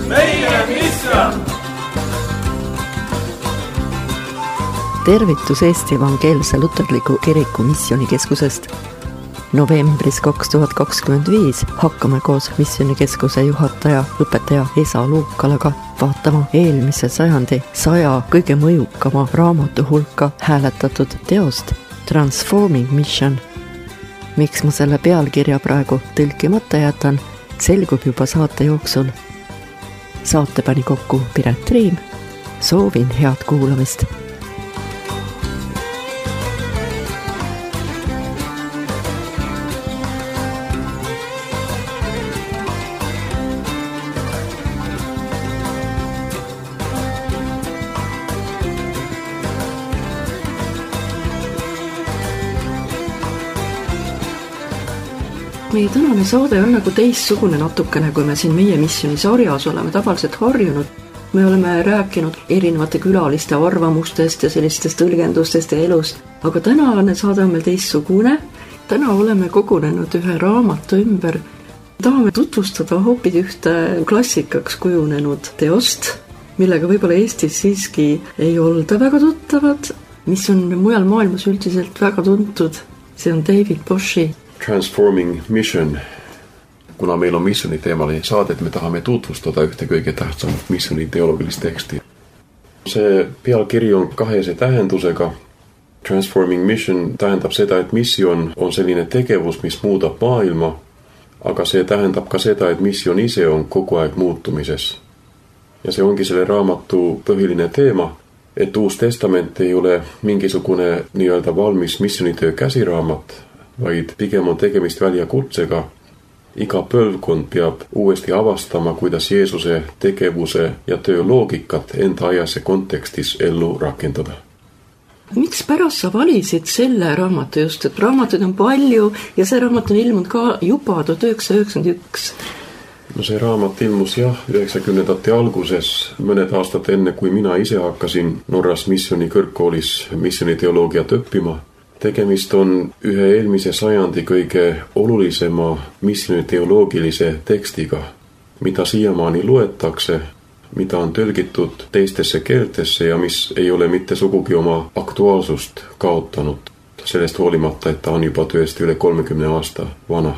meie missioon! Tervitus Eesti Evangeelse Luterliku Kiriku missioonikeskusest. Novembris 2025 hakkame koos missioonikeskuse juhataja, õpetaja Esa Luukalaga vaatama eelmise sajandi 100 kõige mõjukama raamatu hulka hääletatud teost Transforming Mission. Miks ma selle pealkirja praegu tõlkimata jätan, selgub juba saate jooksul. Saate pani kokku Piret Riim. Soovin head kuulamist. Meie tänane saade on nagu teistsugune natukene, kui me siin meie missioonisarjas oleme tavaliselt harjunud. Me oleme rääkinud erinevate külaliste arvamustest ja sellistest tõlgendustest ja elust, aga tänane saade on meil teistsugune. Täna oleme kogunenud ühe raamatu ümber. Tahame tutvustada hoopis ühte klassikaks kujunenud teost, millega võib-olla Eestis siiski ei olda väga tuttavad, mis on mujal maailmas üldiselt väga tuntud. See on David Boshi Transforming Mission. Kuna meil on missiooni teemali saadet, me tahame tutvustada ühte kõige tähtsamat missiooni teoloogilist teksti. See pealkiri on kahese tähendusega. Transforming Mission tähendab seda, et missioon on selline tegevus, mis muudab maailma, aga see tähendab ka seda, et missioon ise on kogu aeg muutumises. Ja see ongi selle raamatu põhiline teema, et Uus Testament ei ole mingisugune nii-öelda valmis missioonitöö käsiraamat, vaid pigem on tegemist väljakutsega. Iga põlvkond peab uuesti avastama, kuidas Jeesuse tegevuse ja töö loogikat enda ajas ja kontekstis ellu rakendada. Miks pärast sa valisid selle raamatu just, et raamatuid on palju ja see raamat on ilmunud ka juba 1991? No see raamat ilmus 90ndate alguses, mõned aastad enne, kui mina ise hakkasin Norras missiooni kõrgkoolis missiooniteoloogiat õppima. Tegemist on ühe eelmise sajandi kõige olulisema missiooniteoloogilise tekstiga, mida siiamaani loetakse, mida on tõlgitud teistesse keeltesse ja mis ei ole mitte sugugi oma aktuaalsust kaotanud. Sellest hoolimata, et ta on juba tõesti üle 30 aasta vana.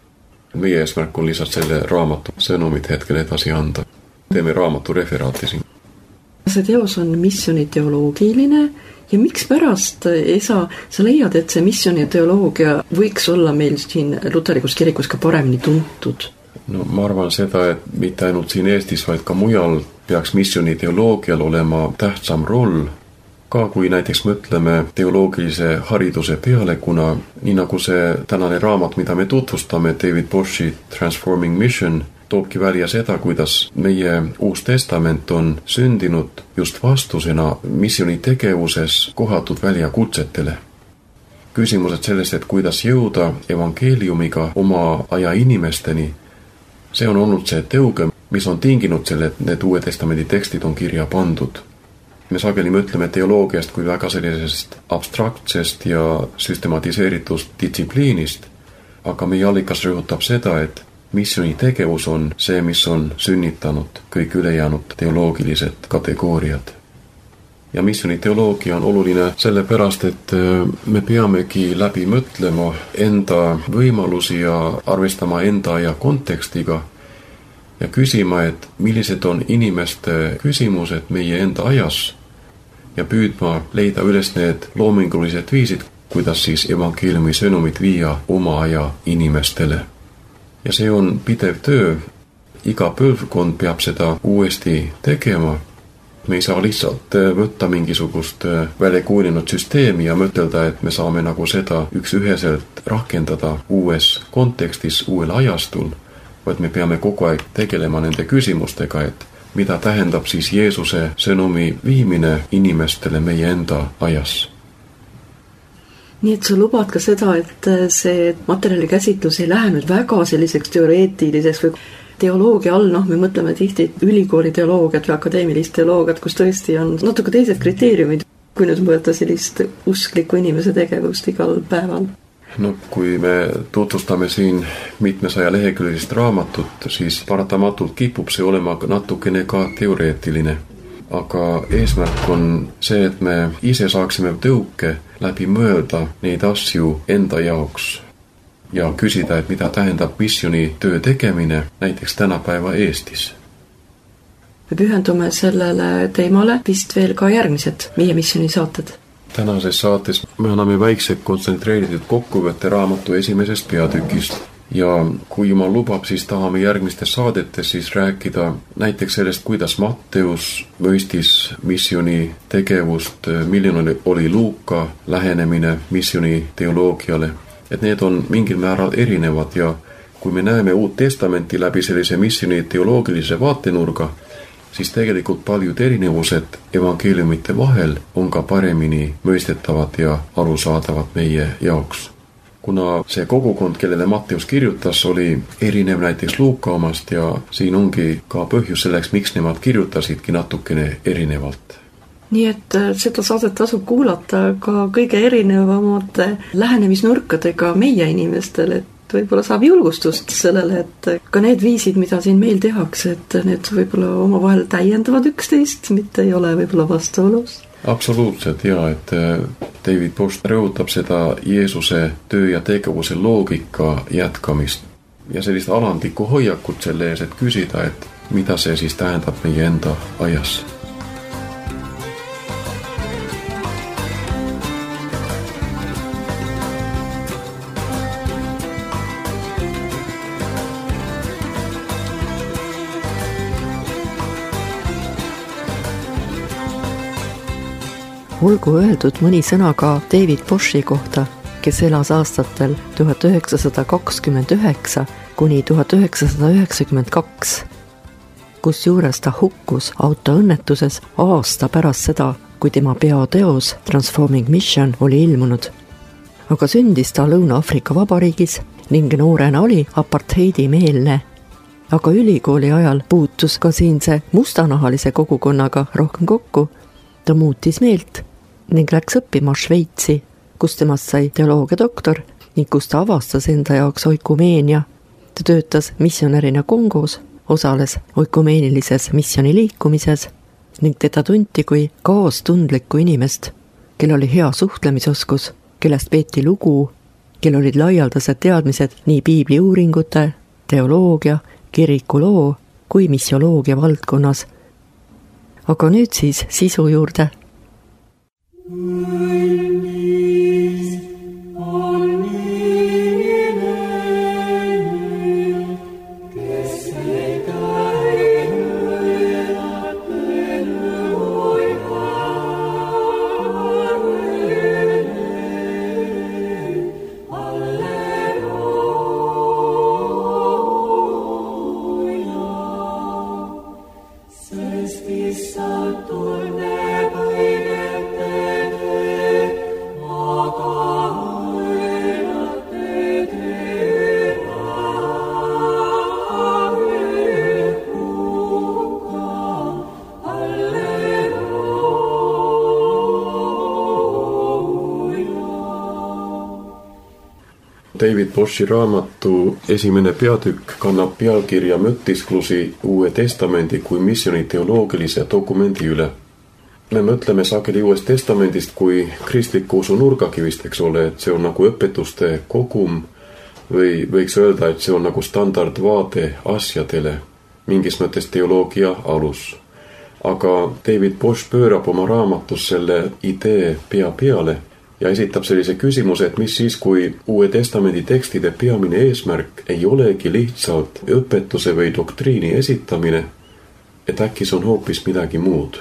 Meie eesmärk on lihtsalt selle raamatu sõnumit hetkel edasi anda. Teeme raamatu referaati siin. See teos on missiooniteoloogiline. Ja miks pärast, Esa, sa leiad, et see missiooniteoloogia võiks olla meil siin luterlikus kirikus ka paremini tuntud? No ma arvan seda, et mitte ainult siin Eestis, vaid ka mujal peaks missiooniteoloogial olema tähtsam roll. Ka kui näiteks mõtleme teoloogilise hariduse peale, kuna nii nagu see tänane raamat, mida me tutvustame, David Boshi Transforming Mission, toobki välja seda, kuidas meie Uus Testament on sündinud just vastusena missiooni tegevuses kohatud väljakutsetele. Küsimused sellest, et kuidas jõuda evangeeliumiga oma aja inimesteni, see on olnud see tõuge, mis on tinginud selle, et need Uue Testamendi tekstid on kirja pandud. Me sageli mõtleme teoloogiast kui väga sellisest abstraktsest ja süstematiseeritud distsipliinist, aga meie allikas rõhutab seda, et missiooni tegevus on see, mis on sünnitanud kõik ülejäänud teoloogilised kategooriad. Ja missiooni teoloogia on oluline sellepärast, et me peamegi läbi mõtlema enda võimalusi ja arvestama enda aja kontekstiga ja küsima, et millised on inimeste küsimused meie enda ajas ja püüdma leida üles need loomingulised viisid, kuidas siis evangeeliumi sõnumit viia oma aja inimestele. Ja see on pidev töö. Iga põlvkond peab seda uuesti tegema. Me ei saa lihtsalt võtta mingisugust väljakujunenud süsteemi ja mõtelda, et me saame nagu seda üksüheselt rakendada uues kontekstis, uuel ajastul, vaid me peame kogu aeg tegelema nende küsimustega, et mida tähendab siis Jeesuse sõnumi viimine inimestele meie enda ajas. Nii et sa lubad ka seda, et see materjali käsitlus ei lähe nüüd väga selliseks teoreetiliseks või teoloogia all, me mõtleme tihti ülikooli teoloogiat või akadeemilist teoloogiat, kus tõesti on natuke teised kriteeriumid, kui nüüd mõelda sellist uskliku inimese tegevust igal päeval. No kui me tutvustame siin mitmesaja leheküljelist raamatut, siis paratamatult kipub see olema natukene ka teoreetiline. Aga eesmärk on see, et me ise saaksime tõuke läbi mõelda neid asju enda jaoks ja küsida, et mida tähendab missiooni töö tegemine näiteks tänapäeva Eestis. Me pühendume sellele teemale vist veel ka järgmised meie missiooni saated. Tänases saates me anname väikse kontsentreeritud kokkuvõtte raamatu esimesest peatükist ja kui Jumal lubab, siis tahame järgmistes saadetes siis rääkida näiteks sellest, kuidas Matteus mõistis missiooni tegevust, milline oli Luuka lähenemine missiooni teoloogiale, et need on mingil määral erinevad ja kui me näeme Uut Testamenti läbi sellise missiooni teoloogilise vaatenurga, siis tegelikult paljud erinevused evangeeliumite vahel on ka paremini mõistetavad ja arusaadavad meie jaoks. Kuna see kogukond, kellele Matteus kirjutas, oli erinev näiteks Luuka omast ja siin ongi ka põhjus selleks, miks nemad kirjutasidki natukene erinevalt. Nii et seda saadet tasub kuulata ka kõige erinevamate lähenemisnurkadega meie inimestele, et võib-olla saab julgustust sellele, et ka need viisid, mida siin meil tehakse, et need võib-olla omavahel täiendavad üksteist, mitte ei ole võib-olla vastuolus. Absoluutselt ja, et David Bosch rõhutab seda Jeesuse töö ja tegevuse loogika jätkamist ja sellist alandlikku hoiakut selle ees, et küsida, et mida see siis tähendab meie enda ajas. Olgu öeldud mõni sõna ka David Boshi kohta, kes elas aastatel 1929 kuni 1992, kusjuures ta hukkus autoõnnetuses aasta pärast seda, kui tema peateos Transforming Mission oli ilmunud. Aga sündis ta Lõuna-Aafrika Vabariigis ning noorena oli apartheidi meelne. Aga ülikooli ajal puutus ka siinse mustanahalise kogukonnaga rohkem kokku. Ta muutis meelt ning läks õppima Šveitsi, kus temast sai teoloogia doktor ning kus ta avastas enda jaoks oikumeenia. Ta töötas missionärina Kongos, osales oikumeenilises missioni liikumises ning teda tunti kui kaastundlikku inimest, kel oli hea suhtlemisoskus, kellest peeti lugu, kel olid laialdased teadmised nii piibli uuringute, teoloogia, kirikuloo kui missioloogia valdkonnas. Aga nüüd siis sisu juurde. David Boshi raamatu esimene peatükk kannab pealkirja Mõtisklusi Uue Testamendi kui missioni teoloogilise dokumendi üle. Me mõtleme sageli Uuest Testamendist kui kristliku usu nurgakivist, eks ole, et see on nagu õpetuste kogum või võiks öelda, et see on nagu standardvaade asjadele, mingis mõttes teoloogia alus. Aga David Bosch pöörab oma raamatus selle idee pea peale ja esitab sellise küsimuse, et mis siis, kui Uue Testamendi tekstide peamine eesmärk ei olegi lihtsalt õpetuse või doktriini esitamine, et äkki see on hoopis midagi muud.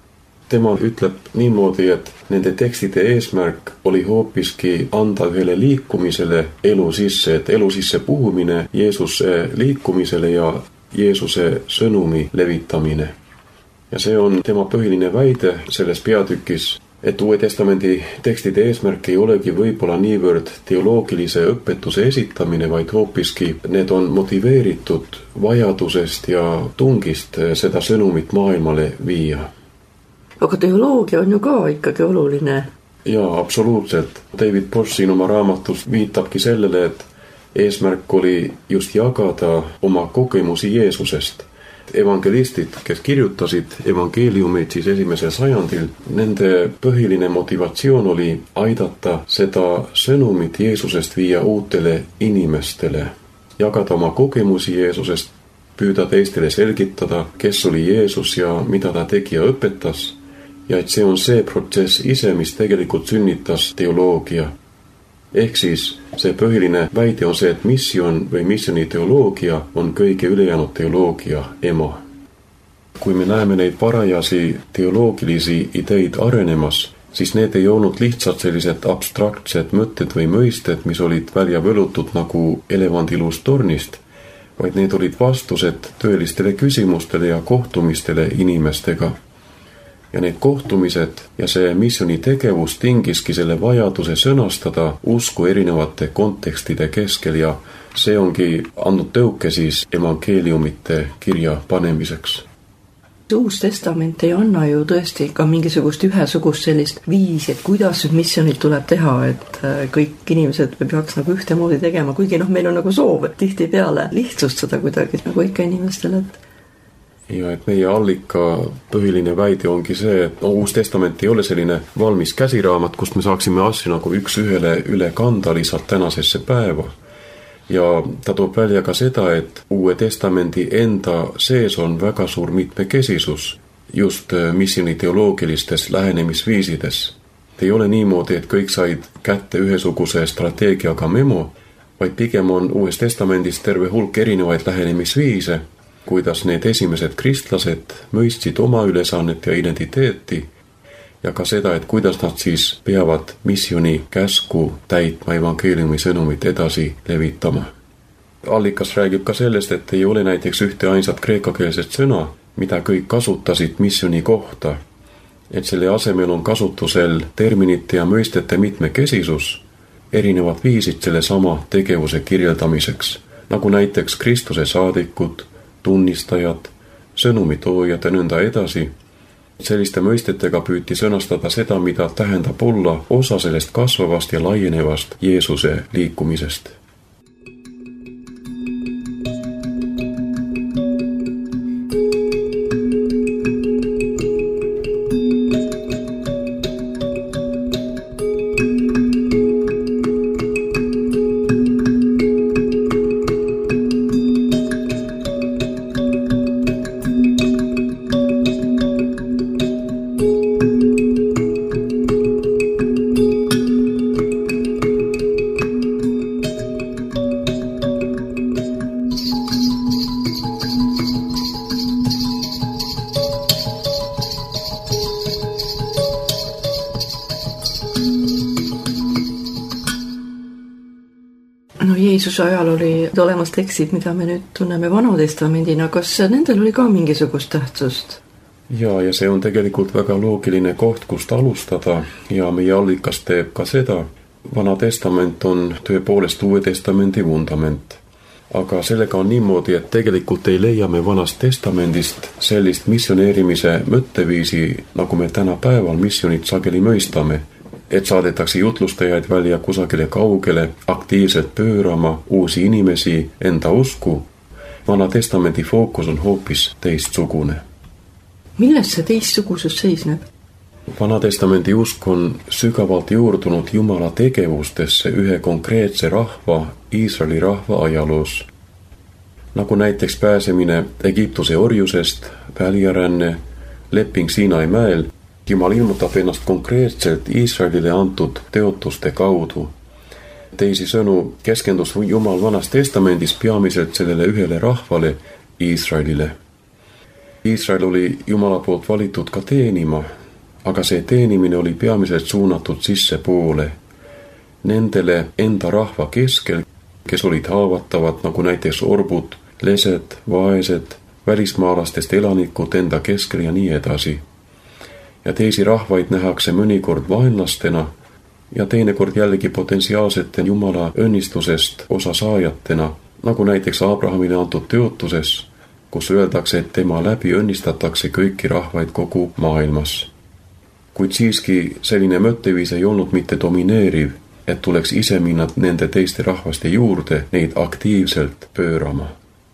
Tema ütleb niimoodi, et nende tekstide eesmärk oli hoopiski anda ühele liikumisele elu sisse, et elu sisse puhumine Jeesuse liikumisele ja Jeesuse sõnumi levitamine. Ja see on tema põhiline väide selles peatükis, et Uue Testamendi tekstide eesmärk ei olegi võib-olla niivõrd teoloogilise õpetuse esitamine, vaid hoopiski need on motiveeritud vajadusest ja tungist seda sõnumit maailmale viia. Aga teoloogia on ju ka ikkagi oluline. Jaa, absoluutselt. David Bosch siin oma raamatus viitabki sellele, et eesmärk oli just jagada oma kogemusi Jeesusest. Evangelistid, kes kirjutasid evangeeliumid siis 1. sajandil, nende põhiline motivatsioon oli aidata seda sõnumit Jeesusest viia uutele inimestele, jagada oma kogemusi Jeesusest, püüda teistele selgitada, kes oli Jeesus ja mida ta tegi ja õpetas, ja et see on see protsess ise, mis tegelikult sünnitas teoloogia. Ehk siis see põhiline väide on see, et missioon või missiooni teoloogia on kõige ülejäänud teoloogia ema. Kui me näeme neid parajasi teoloogilisi ideid arenemas, siis need ei olnud lihtsalt sellised abstraktsed mõtted või mõisted, mis olid välja võlutud nagu elevandiluust tornist, vaid need olid vastused tõelistele küsimustele ja kohtumistele inimestega. Ja need kohtumised ja see missiooni tegevus tingiski selle vajaduse sõnastada usku erinevate kontekstide keskel ja see ongi andnud tõuke siis evangeeliumite kirja panemiseks. Uus testament ei anna ju tõesti ka mingisugust ühesugust sellist viisi, et kuidas missionit tuleb teha, et kõik inimesed peaks nagu ühtemoodi tegema, kuigi meil on nagu soov, et tihtipeale lihtsustada kuidagi nagu ikka inimestele, Ja et meie allika põhiline väide ongi see, et Uus testament ei ole selline valmis käsiraamat, kust me saaksime asju nagu üks ühele üle kanda lihtsalt tänasesse päeva. Ja ta toob välja ka seda, et Uue testamendi enda sees on väga suur mitmekesisus just missiooni teoloogilistes lähenemisviisides. Ei ole niimoodi, et kõik said kätte ühesuguse strateegiaga memo, vaid pigem on Uues testamendis terve hulk erinevaid lähenemisviise, kuidas need esimesed kristlased mõistsid oma ülesannet ja identiteeti ja ka seda, et kuidas nad siis peavad missiooni käsku täitma evangeeliumi sõnumit edasi levitama. Allikas räägib ka sellest, et ei ole näiteks ühte ainsat kreekakeelset sõna, mida kõik kasutasid missiooni kohta, et selle asemel on kasutusel terminite ja mõistete mitmekesisus, erinevad viisid selle sama tegevuse kirjeldamiseks, nagu näiteks Kristuse saadikud, tunnistajad, sõnumitoojad ja nõnda edasi. Selliste mõistetega püüti sõnastada seda, mida tähendab olla osa sellest kasvavast ja laienevast Jeesuse liikumisest. Jeesuse ajal oli olemas tekstid, mida me nüüd tunneme Vanatestamendina, kas nendel oli ka mingisugust tähtsust? Ja see on tegelikult väga loogiline koht, kust alustada ja meie allikas teeb ka seda. Vanatestament on tõepoolest Uue testamendi vundament. Aga sellega on niimoodi, et tegelikult ei leia me Vanast testamendist sellist missioneerimise mõtteviisi, nagu me tänapäeval missionit sageli mõistame. Et saadetakse jutlustajaid välja kusagile kaugele, aktiivselt pöörama uusi inimesi enda usku. Vana testamendi fookus on hoopis teistsugune. Milles see teistsugusus seisneb? Vana testamendi usk on sügavalt juurdunud Jumala tegevustesse ühe konkreetse rahva, Iisraeli rahva ajaloos. Nagu näiteks pääsemine Egiptuse orjusest, väliaränne, leping Siinai mäel, Jumal ilmutab ennast konkreetselt Iisraelile antud teotuste kaudu. Teisisõnu keskendus Jumal Vanas testamendis peamiselt sellele ühele rahvale, Iisraelile. Iisrael oli Jumala poolt valitud ka teenima, aga see teenimine oli peamiselt suunatud sissepoole. Nendele enda rahva keskel, kes olid haavatavad, nagu näiteks orbud, lesed, vaesed, välismaalastest elanikud enda keskel ja nii edasi. Ja teisi rahvaid nähakse mõnikord vaenlastena ja teinekord jällegi potentsiaalsete Jumala õnnistusest osasaajatena, nagu näiteks Abrahamile antud teotuses, kus öeldakse, et tema läbi õnnistatakse kõiki rahvaid kogu maailmas. kuid siiski selline mõtteviis ei olnud mitte domineeriv, et tuleks ise minna nende teiste rahvaste juurde neid aktiivselt pöörama.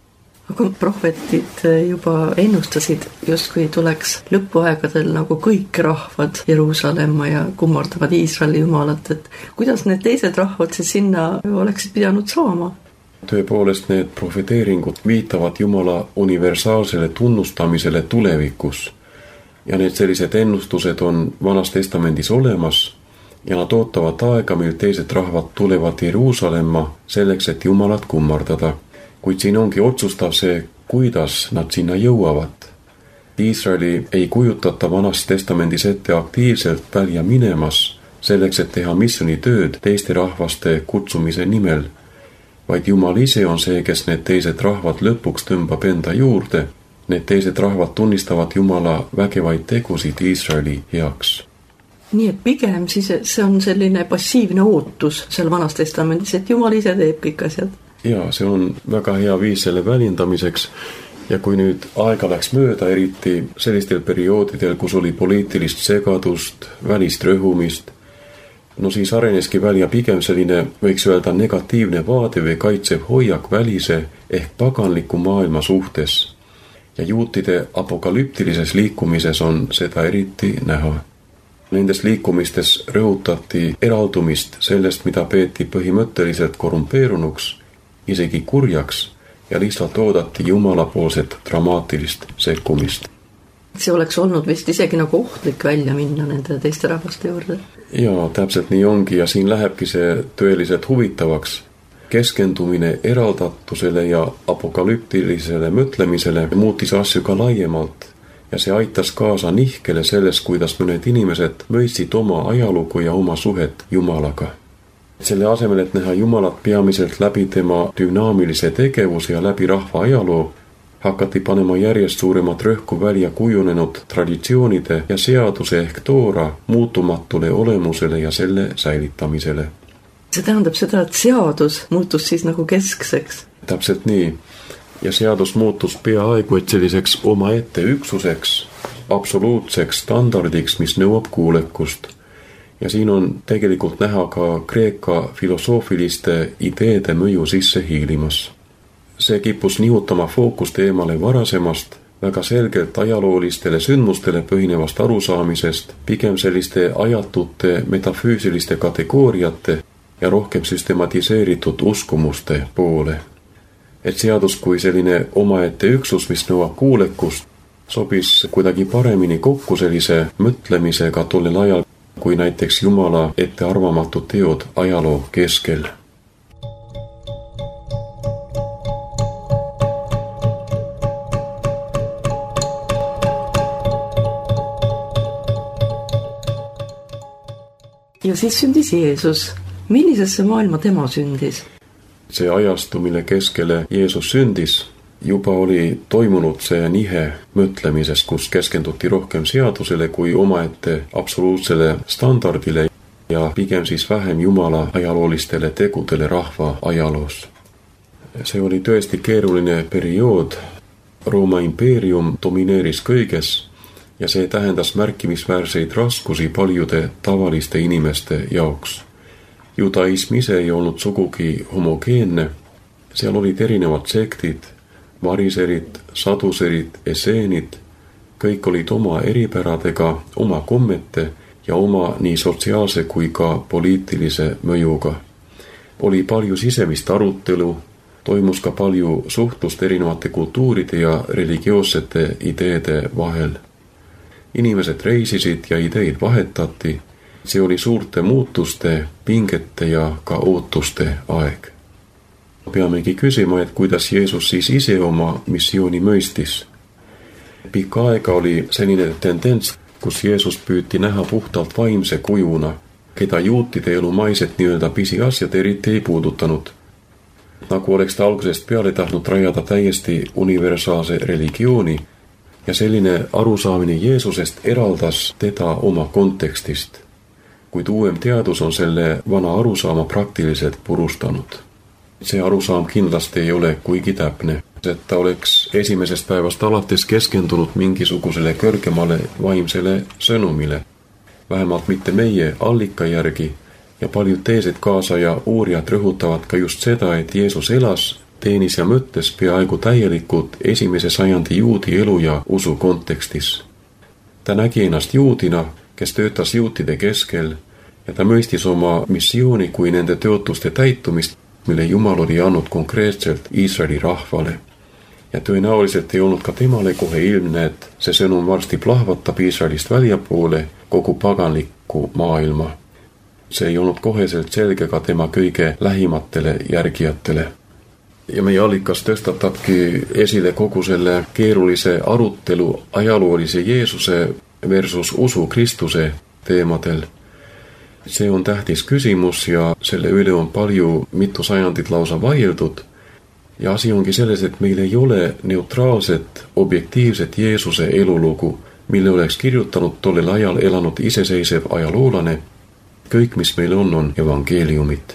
Aga prohvetid juba ennustasid, justkui tuleks lõpuaegadel nagu kõik rahvad Jeruusalemma ja kummardavad Iisraeli jumalat, et kuidas need teised rahvad siis sinna oleksid pidanud saama? Tõepoolest need profeteeringud viitavad Jumala universaalsele tunnustamisele tulevikus ja need sellised ennustused on Vanas Testamendis olemas ja nad ootavad aega, mil teised rahvad tulevad Jeruusalemma selleks, et Jumalat kummardada. Kuid siin ongi otsustav see, kuidas nad sinna jõuavad. Iisraeli ei kujutata Vanas Testamendis ette aktiivselt välja minemas selleks, et teha missionitööd teiste rahvaste kutsumise nimel, vaid Jumal ise on see, kes need teised rahvad lõpuks tõmbab enda juurde. Need teised rahvad tunnistavad Jumala vägevaid tegusid Iisraeli heaks. Nii et pigem siis see on selline passiivne ootus seal Vanas Testamendis, et Jumal ise teeb kõik asjad. Ja see on väga hea viis selle väljendamiseks ja kui nüüd aega läks mööda, eriti sellistel perioodidel, kus oli poliitilist segadust, välist rõhumist, no siis areneski välja pigem selline, võiks öelda, negatiivne vaade või kaitsev hoiak välise ehk paganliku maailma suhtes. Ja juutide apokalüptilises liikumises on seda eriti näha. Nendes liikumistes rõhutati eraldumist sellest, mida peeti põhimõtteliselt korrumpeerunuks, isegi kurjaks ja lihtsalt oodati Jumalapoolset dramaatilist sekkumist. See oleks olnud vist isegi nagu ohtlik välja minna nende teiste rahvaste juurde. Ja täpselt nii ongi ja siin lähebki see tõeliselt huvitavaks. Keskendumine eraldatusele ja apokalüptilisele mõtlemisele muutis asju ka laiemalt ja see aitas kaasa nihkele sellest, kuidas mõned inimesed mõistsid oma ajalugu ja oma suhet Jumalaga. Selle asemel, et näha Jumalat peamiselt läbi tema dünaamilise tegevuse ja läbi rahva ajaloo, hakati panema järjest suuremat rõhku välja kujunenud traditsioonide ja seaduse ehk toora muutumatule olemusele ja selle säilitamisele. See tähendab seda, et seadus muutus siis nagu keskseks. Täpselt nii. Ja seadus muutus peaaegu et selliseks omaette üksuseks, absoluutseks standardiks, mis nõuab kuulekust. Ja siin on tegelikult näha ka Kreeka filosoofiliste ideede mõju sisse hiilimas. See kippus nihutama fookust eemale varasemast, väga selgelt ajaloolistele sündmustele põhinevast arusaamisest, pigem selliste ajatute metafüüsiliste kategooriate ja rohkem süstematiseeritud uskumuste poole. Et seadus kui selline omaette üksus, mis nõuab kuulekust, sobis kuidagi paremini kokku sellise mõtlemisega tollel ajal, kui näiteks Jumala ettearvamatud teod ajaloo keskel. Ja siis sündis Jeesus. Millisesse maailma tema sündis? See ajastu, mille keskele Jeesus sündis, juba oli toimunud see nihe mõtlemises, kus keskenduti rohkem seadusele kui omaette absoluutsele standardile ja pigem siis vähem Jumala ajaloolistele tegudele rahva ajaloos. See oli tõesti keeruline periood. Rooma impeerium domineeris kõiges ja see tähendas märkimisväärseid raskusi paljude tavaliste inimeste jaoks. Judaism ise ei olnud sugugi homogeenne, seal olid erinevad sektid, variserid, saduserid, eseenid, kõik olid oma eripäradega, oma kommete ja oma nii sotsiaalse kui ka poliitilise mõjuga. Oli palju sisemist arutelu, toimus ka palju suhtlust erinevate kultuuride ja religioossete ideede vahel. Inimesed reisisid ja ideid vahetati, see oli suurte muutuste, pingete ja ka ootuste aeg. Peamegi küsima, et kuidas Jeesus siis ise oma missiooni mõistis. Pikka aega oli selline tendents, kus Jeesus püüti näha puhtalt vaimse kujuna, keda juutide elumaiset nii-öelda pisiasjad eriti ei puudutanud. Nagu oleks ta algusest peale tahtnud rajada täiesti universaalse religiooni ja selline arusaamine Jeesusest eraldas teda oma kontekstist. Kuid uuem teadus on selle vana arusaama praktiliselt purustanud. See arusaam kindlasti ei ole kuigi täpne, et ta oleks esimesest päevast alates keskendunud mingisugusele kõrgemale vaimsele sõnumile. vähemalt mitte meie allika järgi, ja paljud teised kaasaja uurijad rõhutavad ka just seda, et Jeesus elas, teenis ja mõtles peaaegu täielikult esimese sajandi juudi elu ja usu kontekstis. Ta nägi ennast juudina, kes töötas juutide keskel, ja ta mõistis oma missiooni kui nende tõotuste täitumist, mille Jumal oli andnud konkreetselt Iisraeli rahvale. Ja tõenäoliselt ei olnud ka temale kohe ilmne, et see sõnum varsti plahvatab Iisraelist väljapoole kogu paganlikku maailma. See ei olnud koheselt selge ka tema kõige lähimatele järgijatele. Ja meie allikas tõstatabki esile kogu selle keerulise arutelu ajaloolise Jeesuse versus usu Kristuse teemadel. See on tähtis küsimus ja selle üle on mitu sajandit lausa vaieldud. Ja asi ongi selles, et meil ei ole neutraalset, objektiivset Jeesuse elulugu, mille oleks kirjutanud tollel ajal elanud iseseisev ajaloolane. Kõik, mis meil on evangeeliumit.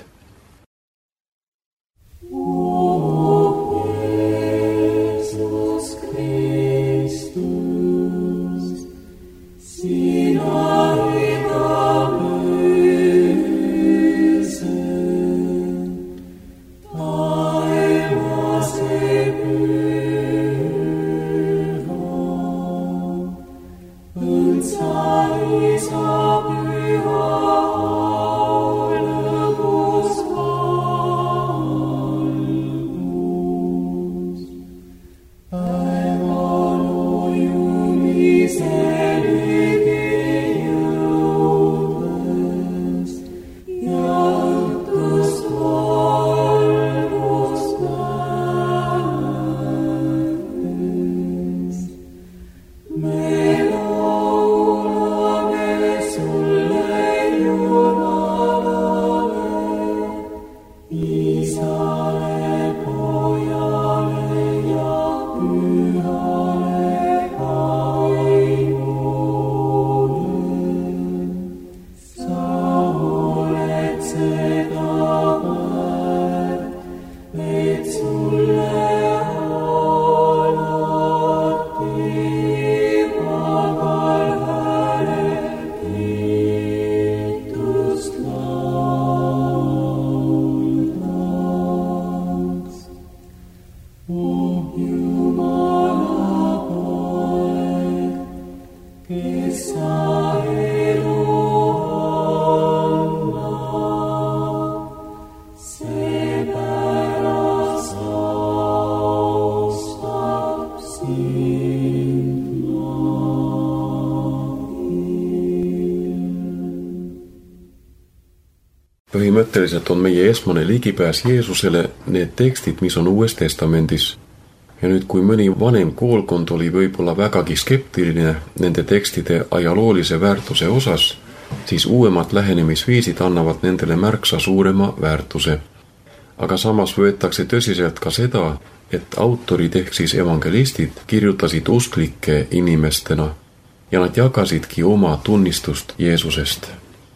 Põhimõtteliselt on meie esmane ligipääs Jeesusele need tekstid, mis on Uues Testamendis. Ja nüüd, kui mõni vanem koolkond oli võib-olla vägagi skeptiline nende tekstide ajaloolise väärtuse osas, siis uuemad lähenemisviisid annavad nendele märksa suurema väärtuse. Aga samas võetakse tõsiselt ka seda, et autorid ehk siis evangelistid kirjutasid usklike inimestena ja nad jagasidki oma tunnistust Jeesusest.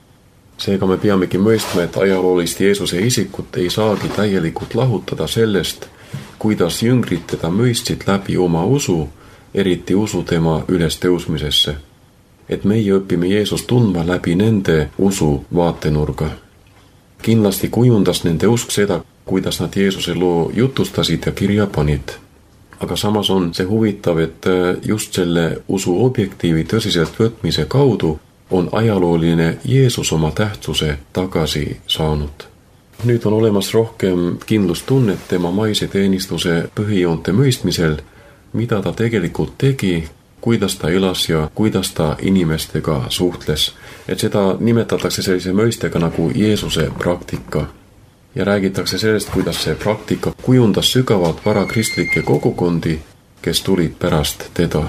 Seega me peamegi mõistma, et ajaloolist Jeesuse isikut ei saagi täielikult lahutada sellest, kuidas jüngrid teda mõistsid läbi oma usu, eriti usu tema ülestõusmisesse. Et meie õpime Jeesust tundma läbi nende usu vaatenurga. Kindlasti kujundas nende usk seda, kuidas nad Jeesuse loo jutustasid ja kirja panid. Aga samas on see huvitav, et just selle usu objektiivi tõsiselt võtmise kaudu on ajalooline Jeesus oma tähtsuse tagasi saanud. Nüüd on olemas rohkem kindlustunnet tema maise teenistuse põhijoonte mõistmisel, mida ta tegelikult tegi, kuidas ta elas ja kuidas ta inimestega suhtles. Et seda nimetatakse sellise mõistega nagu Jeesuse praktika. Ja räägitakse sellest, kuidas see praktika kujundas sügavalt varakristlikke kogukondi, kes tulid pärast teda.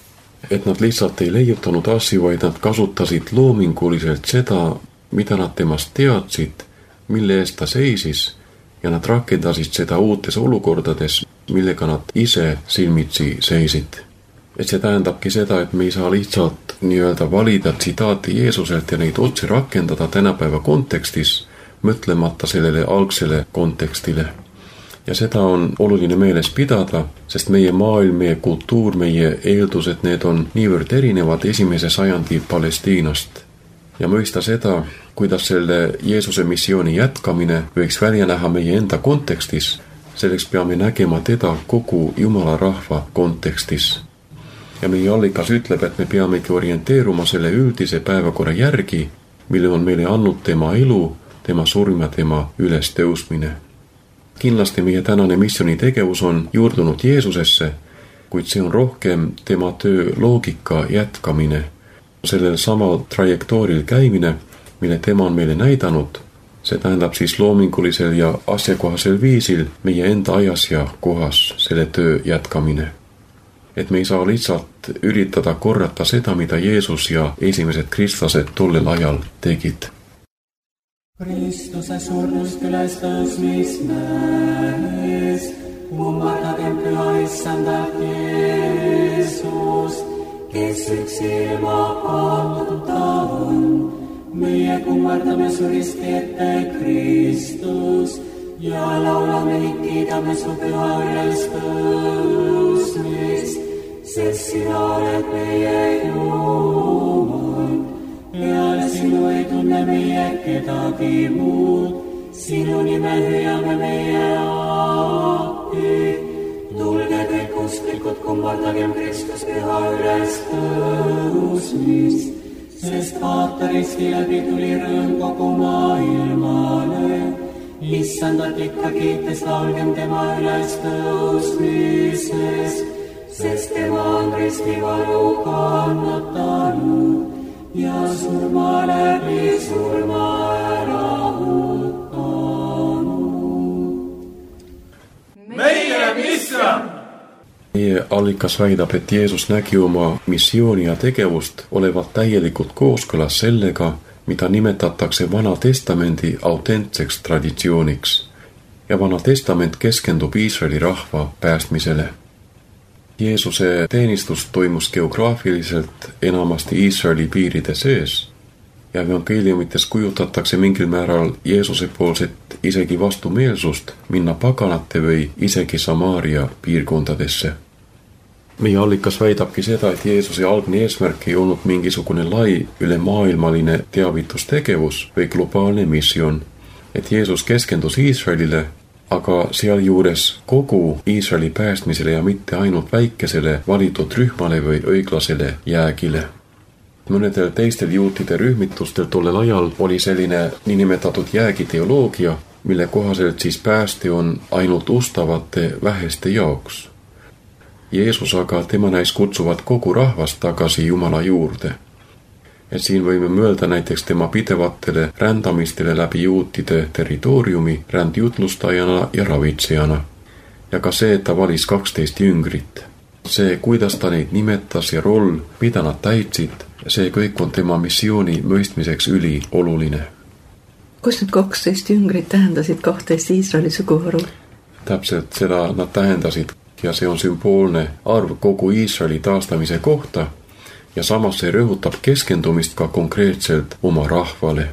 Et nad lihtsalt ei leiutanud asju, vaid nad kasutasid loominguliselt seda, mida nad temast teadsid, mille eest ta seisis, ja nad rakendasid seda uutes olukordades, millega nad ise silmitsi seisid. Et see tähendabki seda, et me ei saa lihtsalt nii-öelda valida tsitaati Jeesuselt ja neid otse rakendada tänapäeva kontekstis, mõtlemata sellele algsele kontekstile. Ja seda on oluline meeles pidada, sest meie maailm, meie kultuur, meie eeldused, need on niivõrd erinevad esimese sajandi Palestiinast. ja mõista seda, kuidas selle Jeesuse missiooni jätkamine võiks välja näha meie enda kontekstis, selleks peame nägema teda kogu Jumala rahva kontekstis. Ja meie allikas ütleb, et me peamegi orienteeruma selle üldise päevakorra järgi, mille on meile andnud tema elu, tema surm ja tema ülestõusmine. Kindlasti meie tänane missiooni tegevus on juurdunud Jeesusesse, kuid see on rohkem tema töö loogika jätkamine, sellel samal trajektooril käimine, mille tema on meile näidanud. See tähendab siis loomingulisel ja asjakohasel viisil meie enda ajas ja kohas selle töö jätkamine. Et me ei saa lihtsalt üritada korrata seda, mida Jeesus ja esimesed kristlased tollel ajal tegid. Kristuse surnust ülestõusmist nähes, kummardagem püha issandat Jeesust, kes üks ilma kaotuta on. Meie kummardame su risti ette Kristus ja laulame ning kiidame su püha ülestõusmist, sest sina oled meie Jumal. Peale sinu ei tunne meie kedagi muud, sinu nime hüüame meie appi. Tulge kõik usklikud, kummardagem Kristus püha ülestõusmist, sest vaata risti läbi tuli rõõm kogu maailmale. Issandat ikka kiites laulgem tema ülestõusmises, sest tema on ristivalu kannatanud ja surma läbi surma ära hukanud. Meie missioon! Meie allikas väidab, et Jeesus nägi oma missiooni ja tegevust olevat täielikult kooskõlas sellega, mida nimetatakse Vana Testamendi autentseks traditsiooniks. Ja Vana Testament keskendub Iisraeli rahva päästmisele. Jeesuse teenistus toimus geograafiliselt enamasti Iisraeli piiride sees ja evangeeliumites kujutatakse mingil määral Jeesuse poolset isegi vastumeelsust minna paganate või isegi Samaaria piirkondadesse. Meie allikas väidabki seda, et Jeesuse algne eesmärk ei olnud mingisugune lai ülemaailmaline teavitustegevus või globaalne missioon, et Jeesus keskendus Iisraelile, aga sealjuures kogu Iisraeli päästmisele ja mitte ainult väikesele valitud rühmale või õiglasele jäägile. Mõnedel teistel juutide rühmitustel tollel ajal oli selline niinimetatud jäägiteoloogia, mille kohaselt siis pääste on ainult ustavate väheste jaoks. Jeesus aga tema näis kutsuvad kogu rahvast tagasi Jumala juurde. Et siin võime mõelda näiteks tema pidevatele rändamistele läbi juutide territooriumi rändjutlustajana ja ravitsejana. Ja ka see, et ta valis 12 jüngrit. See, kuidas ta neid nimetas ja roll, mida nad täitsid, see kõik on tema missiooni mõistmiseks ülioluline. Kus need 12 jüngrit tähendasid 12 Iisraeli suguharu? Täpselt seda nad tähendasid ja see on sümboolne arv kogu Iisraeli taastamise kohta ja samas see rõhutab keskendumist ka konkreetselt oma rahvale.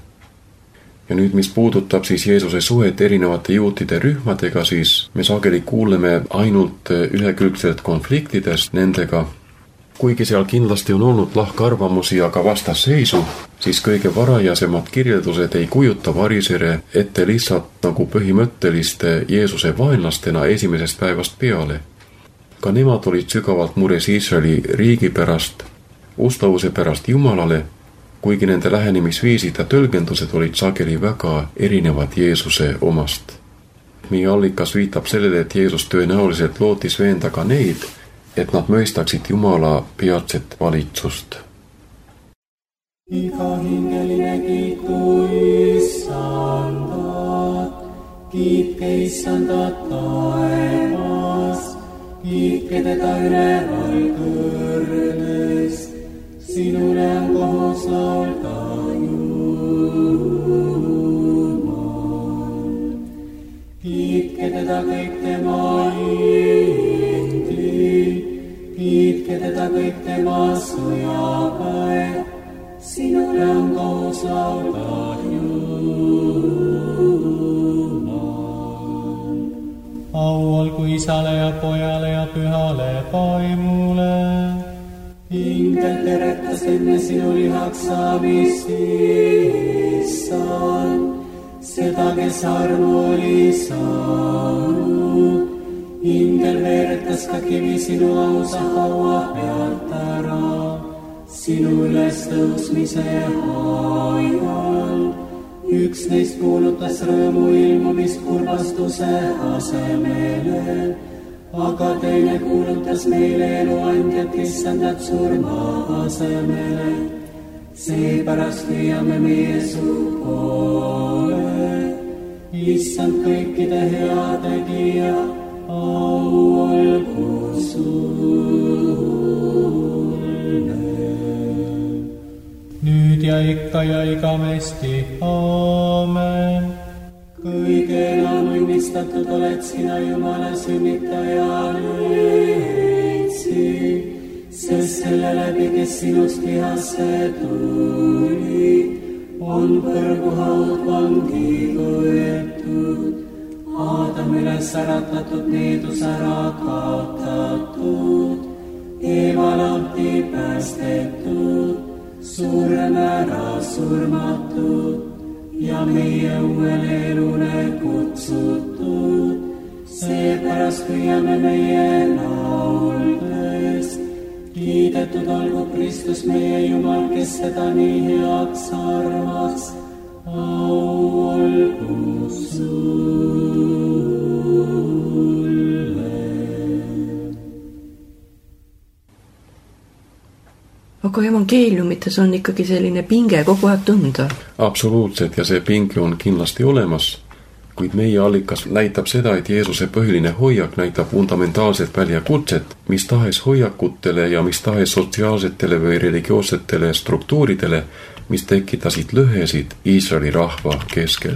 Ja nüüd, mis puudutab siis Jeesuse suhet erinevate juutide rühmadega, siis me sageli kuuleme ainult ülekülgselt konfliktidest nendega. Kuigi seal kindlasti on olnud lahkarvamusi ja ka vastasseisu, siis kõige varajasemad kirjeldused ei kujuta varisere ette lihtsalt nagu põhimõtteliste Jeesuse vaenlastena esimesest päevast peale. Ka nemad olid sügavalt mures Iisraeli riigi pärast, ustavuse pärast Jumalale, kuigi nende lähenemisviisid ja tõlgendused olid sageli väga erinevad Jeesuse omast. Meie allikas viitab sellele, et Jeesus tõenäoliselt lootis veenda ka neid, et nad mõistaksid Jumala peatset valitsust. Iga hingeline kiitu Issandat, kiitke Issandat taevas, kiitke teda üleval kõrges, sinule on kohus laulda Jumal. Kiitke teda kõik tema kiitke teda kõik tema sõjaväe, sinule on kohus laulda Jumal. Au olgu Isale ja Pojale ja Pühale Vaimule, hingel tereta veretas enne sinu lihaks saamist, issand, seda, kes armu oli saanud. Ingel veeretas ka kivi sinu ausa haua pealt ära, sinu ülestõusmise ajal. Üks neist kuulutas rõõmu ilmumist kurbastuse asemele, aga teine kuulutas meile eluandjat issandat surma asemele. Seepärast hüüame meie suu poole, issand kõikide heategija, au olgu sulle. Nüüd ja ikka ja igamesti, aamen. Kõige enam õnnistatud oled sina, Jumala sünnitaja leidsi, sest selle läbi, kes sinust lihasse tuli, on põrguhaud vangi võetud. Aadam üles äratatud, needus ära kaotatud, Eeva lahti päästetud, surm ära surmatud ja meie uuele elule kutsutud. Seepärast hüüame meie lauldes, kiidetud olgu Kristus meie Jumal, kes seda nii heaks armas, au olgu sulle. Aga evangeeliumites on ikkagi selline pinge kogu aeg tunda. Absoluutselt, ja see pinge on kindlasti olemas, kuid meie allikas näitab seda, et Jeesuse põhiline hoiak näitab fundamentaalset väljakutset mis tahes hoiakutele ja mis tahes sotsiaalsetele või religioossetele struktuuridele, mis tekitasid lõhesid Iisraeli rahva keskel.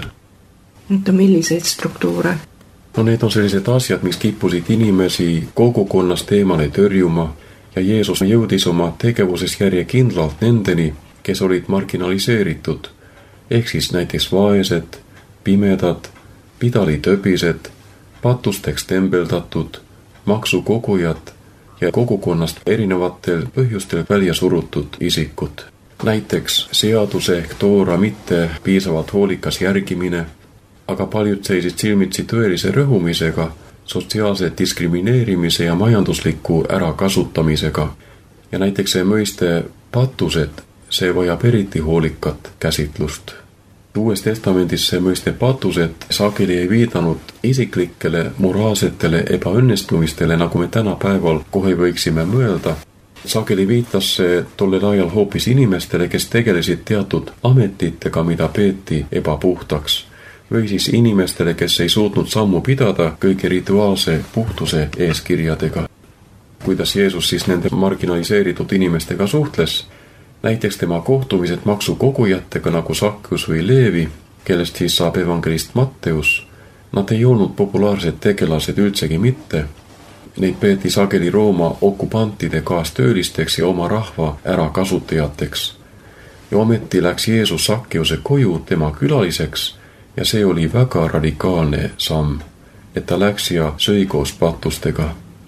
Nüüd milliseid struktuure? No need on sellised asjad, mis kippusid inimesi kogukonnast eemale tõrjuma, ja Jeesus jõudis oma tegevuses järjekindlalt nendeni, kes olid marginaliseeritud, ehk siis näiteks vaesed, pimedad, pidalitööbised, patusteks tembeldatud, maksukogujad ja kogukonnast erinevatel põhjustel välja surutud isikud. Näiteks seaduse ehk toora mitte piisavalt hoolikas järgimine, aga paljud seisid silmitsi tõelise rõhumisega, sotsiaalse diskrimineerimise ja majandusliku ärakasutamisega. Ja näiteks see mõiste patused, see vajab eriti hoolikat käsitlust. Uues testamendis see mõiste patused sageli ei viidanud isiklikele moraalsetele ebaõnnestumistele, nagu me tänapäeval kohe võiksime mõelda. Sageli viitas see tollel ajal hoopis inimestele, kes tegelesid teatud ametitega, mida peeti ebapuhtaks, või siis inimestele, kes ei suutnud sammu pidada kõige rituaalse puhtuse eeskirjadega. Kuidas Jeesus siis nende marginaliseeritud inimestega suhtles? Näiteks tema kohtumised maksukogujatega nagu Sakkeus või Leevi, kellest siis saab evangelist Matteus. Nad ei olnud populaarsed tegelased üldsegi mitte. Neid peeti sageli Rooma okupantide kaastöölisteks ja oma rahva ärakasutajateks. Ja ometi läks Jeesus Sakkeuse koju tema külaliseks ja see oli väga radikaalne samm, et ta läks ja sõi koos patustega.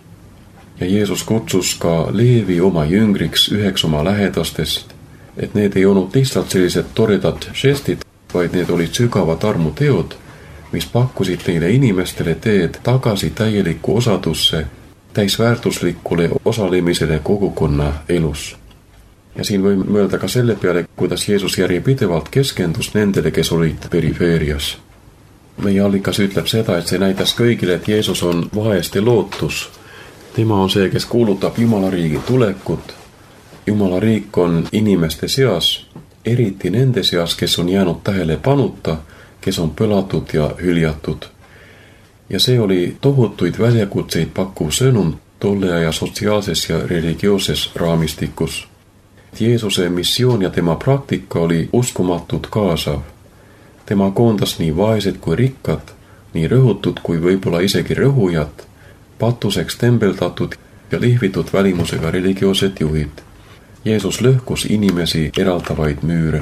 Ja Jeesus kutsus ka Leevi oma jüngriks üheks oma lähedastest, et need ei olnud lihtsalt sellised toredad žestid, vaid need olid sügavad armuteod, mis pakkusid neile inimestele teed tagasi täielikku osadusse, täisväärtuslikule osalemisele kogukonna elus. Ja siin võime mõelda ka selle peale, kuidas Jeesus järjepidevalt keskendus nendele, kes olid perifeerias. Meie allikas ütleb seda, et see näitas kõigile, et Jeesus on vaeste lootus. Tema on see, kes kuulutab Jumala riigi tulekut. Jumala riik on inimeste seas, eriti nende seas, kes on jäänud tähelepanuta, kes on põlatud ja hüljatud. Ja see oli tohutuid väljakutseid pakkuv sõnum tolle aja sotsiaalses ja religiooses raamistikus. Jeesuse missioon ja tema praktika oli uskumatud kaasav. Tema koondas nii vaesed kui rikkad, nii rõhutud kui võib-olla isegi rõhujad, patuseks tembeldatud ja lihvitud välimusega religioossed juhid. Jeesus lõhkus inimesi eraldavaid müüre.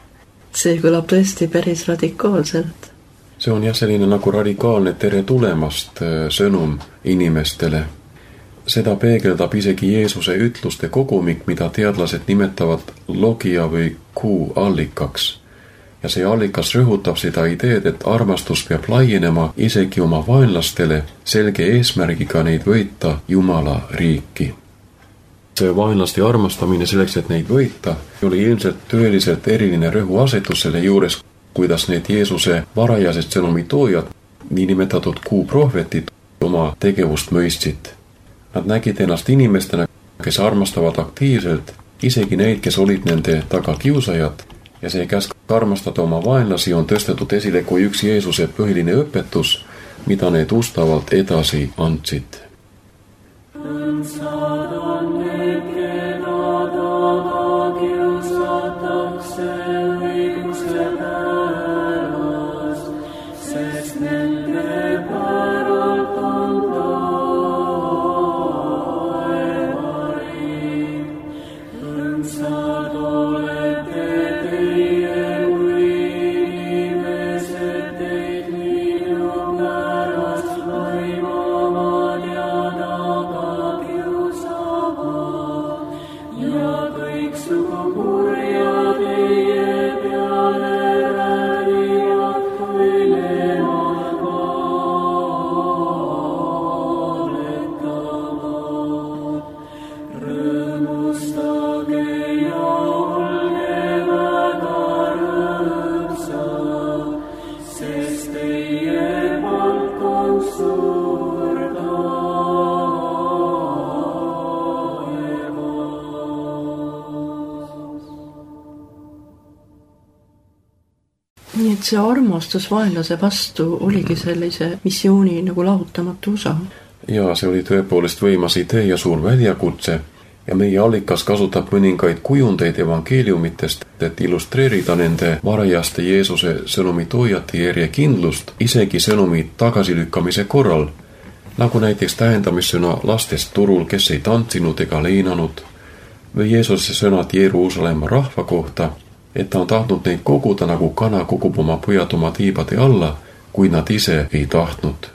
See kõlab tõesti päris radikaalselt. See on jah selline nagu radikaalne tere tulemast sõnum inimestele. Seda peegeldab isegi Jeesuse ütluste kogumik, mida teadlased nimetavad logia või Q-allikaks. Ja see allikas rõhutab seda ideed, et armastus peab laienema isegi oma vaenlastele selge eesmärgiga neid võita Jumala riiki. See vaenlaste armastamine selleks, et neid võita, oli ilmselt tõeliselt eriline rõhuasetus selle juures, kuidas need Jeesuse varajased sõnumitoojad, niinimetatud Q-prohvetid, oma tegevust mõistsid. Nad nägid ennast inimestena, kes armastavad aktiivselt, isegi neid, kes olid nende tagakiusajad, ja see käsk armastada oma vaenlasi on tõstetud esile kui üks Jeesuse põhiline õpetus, mida need ustavalt edasi andsid. Nii et see armastus vaenlase vastu oligi sellise missiooni nagu lahutamatu osa. Ja see oli tõepoolest võimas idee ja suur väljakutse ja meie allikas kasutab mõningaid kujundeid evangeeliumitest, et illustreerida nende varajaste Jeesuse sõnumitoojate järjekindlust isegi sõnumi tagasilükkamise korral, nagu näiteks tähendamissõna lastest turul, kes ei tantsinud ega leinanud, või Jeesuse sõnad Jeruusalemma rahva kohta, et ta on tahtnud neid koguda nagu kana kogub oma pojad oma tiibade alla, kui nad ise ei tahtnud.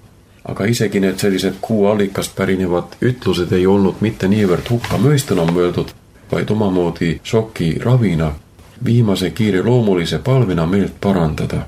Aga isegi need sellised Q-allikast pärinevad ütlused ei olnud mitte niivõrd hukkamõistuna mõeldud, vaid omamoodi šoki ravina, viimase kiireloomulise palvena meelt parandada.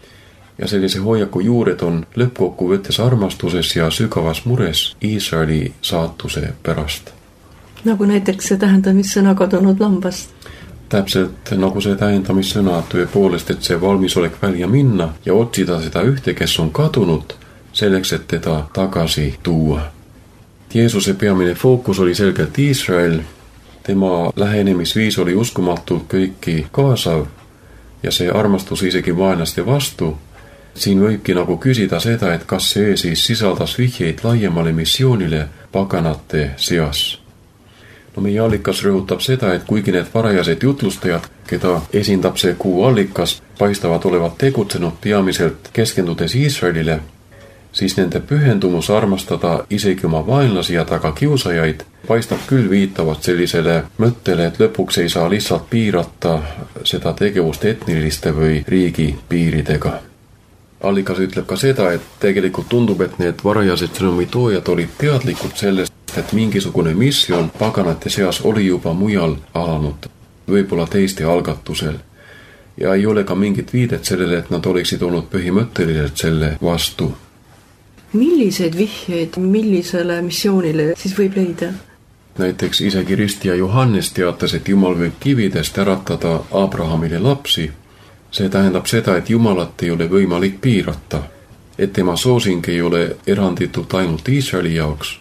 Ja sellise hoiaku juured on lõppkokkuvõttes armastuses ja sügavas mures Iisraeli saatuse pärast. Nagu näiteks see tähendamissõna kadunud lambast. Täpselt nagu see tähendamissõna tõepoolest, et see valmisolek välja minna ja otsida seda ühte, kes on kadunud, selleks, et teda tagasi tuua. Jeesuse peamine fookus oli selgelt Iisrael, tema lähenemisviis oli uskumatult kõiki kaasav ja see armastus isegi vaenlaste vastu. Siin võibki nagu küsida seda, et kas see siis sisaldas vihjeid laiemale missioonile paganate seas. No meie allikas rõhutab seda, et kuigi need varajased jutlustajad, keda esindab see Q-allikas, paistavad olevat tegutsenud peamiselt keskendudes Iisraelile, siis nende pühendumus armastada isegi oma vaenlasi ja tagakiusajaid paistab küll viitavat sellisele mõttele, et lõpuks ei saa lihtsalt piirata seda tegevust etniliste või riigi piiridega. Allikas ütleb ka seda, et tegelikult tundub, et need varajased sõnumitoojad olid teadlikud sellest, et mingisugune missioon paganate seas oli juba mujal alanud, võib-olla teiste algatusel. Ja ei ole ka mingit viidet sellele, et nad oleksid olnud põhimõtteliselt selle vastu. Milliseid vihjeid millisele missioonile siis võib leida? Näiteks isegi ristija Johannes teatas, et Jumal võib kividest äratada Abrahamile lapsi. See tähendab seda, et Jumalat ei ole võimalik piirata, et tema soosing ei ole eranditult ainult Iisraeli jaoks.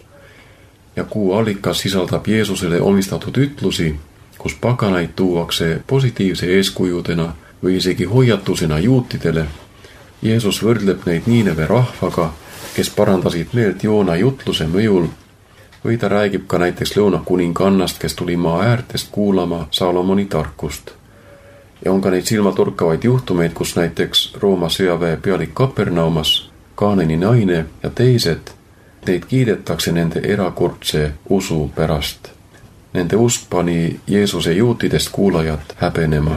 Ja Q-allikas sisaldab Jeesusele omistatud ütlusi, kus paganaid tuuakse positiivse eeskujudena või isegi hoiatusena juutidele. Jeesus võrdleb neid Niineve rahvaga, kes parandasid meelt Joona jutluse mõjul, või ta räägib ka näiteks lõunakuningannast, kes tuli maa äärtest kuulama Salomoni tarkust. Ja on ka neid silmatorkavaid juhtumeid, kus näiteks Rooma sõjaväe pealik Kapernaumas, Kaaneni naine ja teised, neid kiidetakse nende erakordse usu pärast. Nende usk pani Jeesuse juutidest kuulajad häbenema.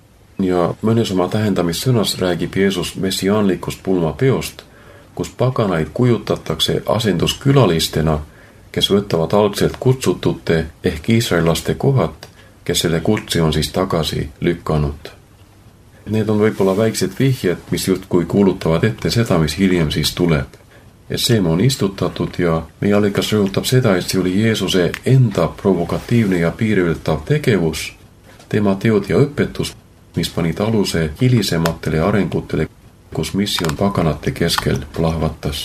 Ja mõnes oma tähendamissõnas räägib Jeesus messiaanlikust pulmapeost, kus paganaid kujutatakse asenduskülalistena, kes võtavad algselt kutsutute ehk iisraellaste kohad, kes selle kutse on siis tagasi lükanud. Need on võib-olla väiksed vihjed, mis justkui kuulutavad ette seda, mis hiljem siis tuleb. Et seema on istutatud ja meie allikas rõhutab seda, et see oli Jeesuse enda provokatiivne ja piiriületav tegevus, tema teod ja õpetus, mis panid aluse hilisematele arengutele, kus missioon paganate keskel plahvatas.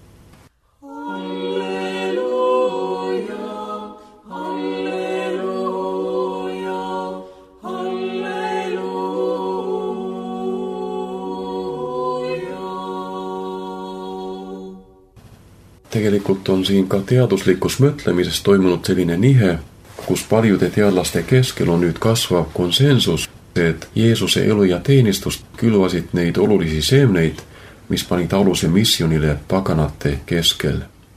Tegelikult on siin ka teaduslikus mõtlemises toimunud selline nihe, kus paljude teadlaste keskel on nüüd kasvav konsensus, et Jeesuse elu ja teenistust külvasid neid olulisi seemneid, mis panid aluse missionile paganate keskel.